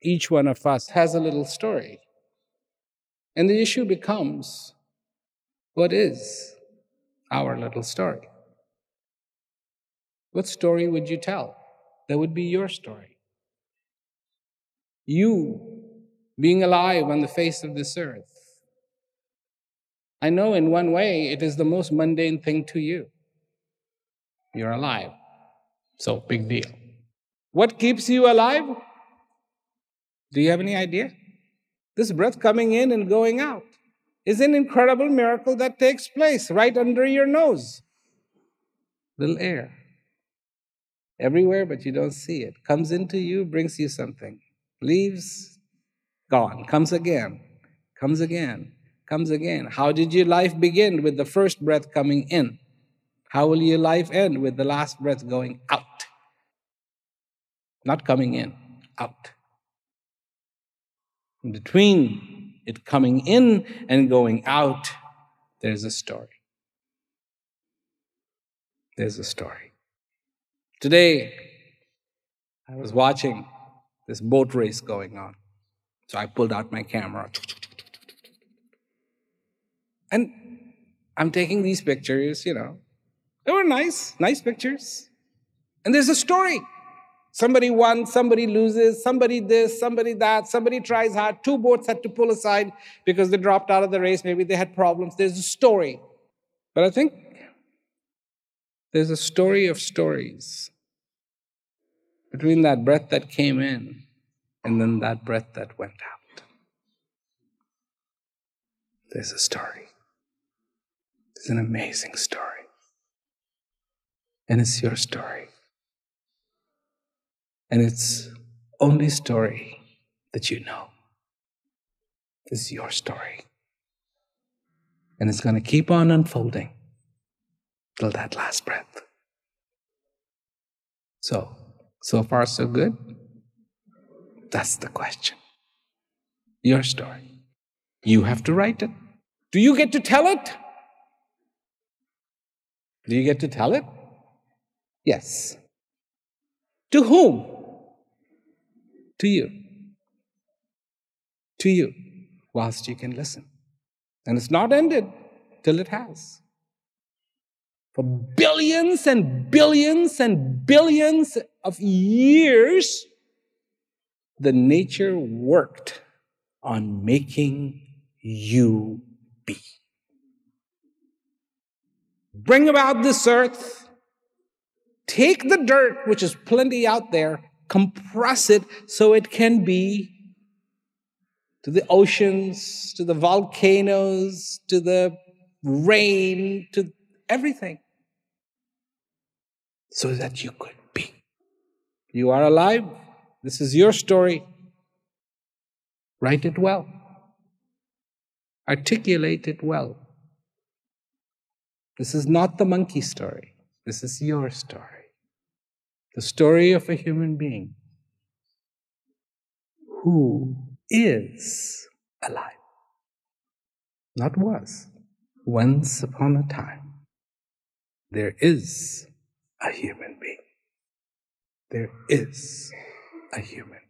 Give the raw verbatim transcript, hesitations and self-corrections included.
each one of us has a little story. And the issue becomes, what is our little story? What story would you tell? That would be your story. You being alive on the face of this earth. I know in one way it is the most mundane thing to you. You're alive. So, big deal. What keeps you alive? Do you have any idea? This breath coming in and going out is an incredible miracle that takes place right under your nose. Little air. Everywhere, but you don't see it. Comes into you, brings you something. Leaves, gone. Comes again. Comes again. Comes again. How did your life begin? With the first breath coming in. How will your life end? With the last breath going out. Not coming in, out. In between it coming in and going out, there's a story. There's a story. Today, I was watching this boat race going on. So I pulled out my camera. And I'm taking these pictures, you know. They were nice, nice pictures. And there's a story. Somebody won, somebody loses, somebody this, somebody that, somebody tries hard. Two boats had to pull aside because they dropped out of the race. Maybe they had problems. There's a story. But I think there's a story of stories between that breath that came in and then that breath that went out. There's a story. It's an amazing story. And it's your story. And it's only story that you know. This is your story. And it's going to keep on unfolding till that last breath. So, so far so good? That's the question. Your story. You have to write it. Do you get to tell it? Do you get to tell it? Yes. To whom? To you. To you, whilst you can listen. And it's not ended till it has. For billions and billions and billions of years, the nature worked on making you be. Bring about this earth, take the dirt, which is plenty out there, compress it so it can be to the oceans, to the volcanoes, to the rain, to everything, so that you could be. You are alive. This is your story. Write it well. Articulate it well. This is not the monkey story. This is your story. The story of a human being who is alive. Not was. Once upon a time, there is a human being. There is a human